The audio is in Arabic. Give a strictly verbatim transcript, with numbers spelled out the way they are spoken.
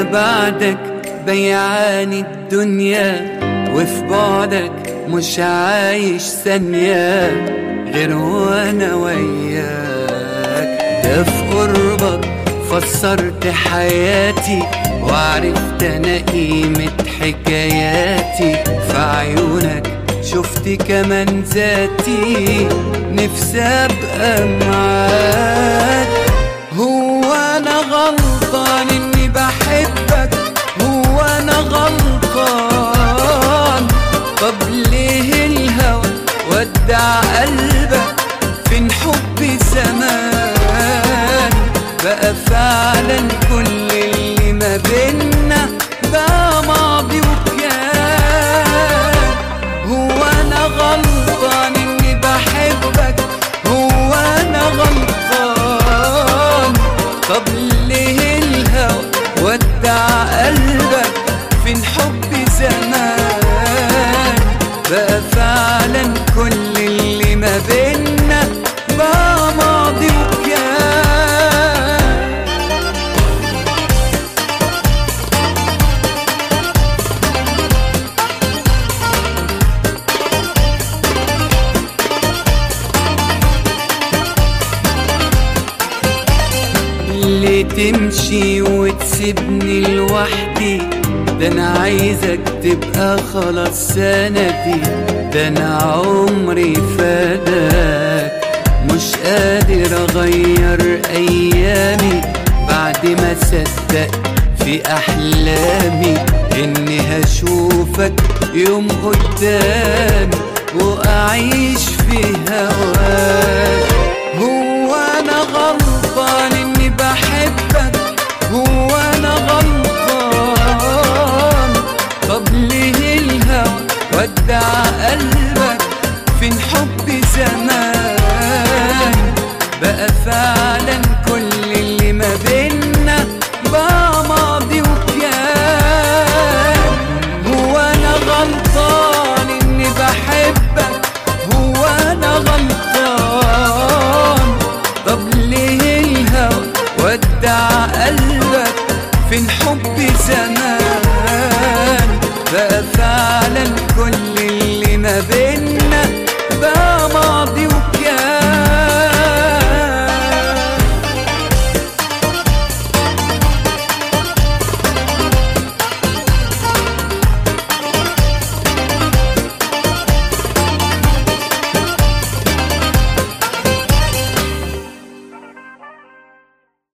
بعدك بيعاني الدنيا، وفي بعدك مش عايش ثانية غير وانا وياك. ده في قربك فسرت حياتي، وعرفت انا قيمة حكاياتي. في عيونك شفت كمان ذاتي، نفسي ابقى معاك. هو انا غلطان اني بحبك؟ هو انا غلطان؟ طب ليه الهوى ودع قلبك؟ فين حبي زمان؟ بقى فعلا كل اللي ما بينا بقى ماضي وكان. هو انا غلطان اني بحبك؟ هو انا غلطان؟ طب ليه الهوى ودع قلبك؟ فين حبي زمان؟ بقى فعلا كل اللي ما بينا بقى ماضي وكان. ليه تمشي وتسيبني لوحدي؟ ده انا عايزك تبقى خلاص سندي، ده انا عمري فداك. مش قادر اغير ايامي بعد ما صدقت في احلامي اني هشوفك يوم قدامي واعيش في هواك. هو انا غلطان اني بحبك؟ هو انا غلطان؟ طب ليه الهوى ودع قلبك؟ فين حبي زمان؟ بقى فعلا كل اللي ما بينا بقى ماضي وكان. هو انا غلطان اني بحبك؟ هو انا غلطان؟ طب ليه الهوى ودع قلبك؟ فين حبي زمان؟ بقى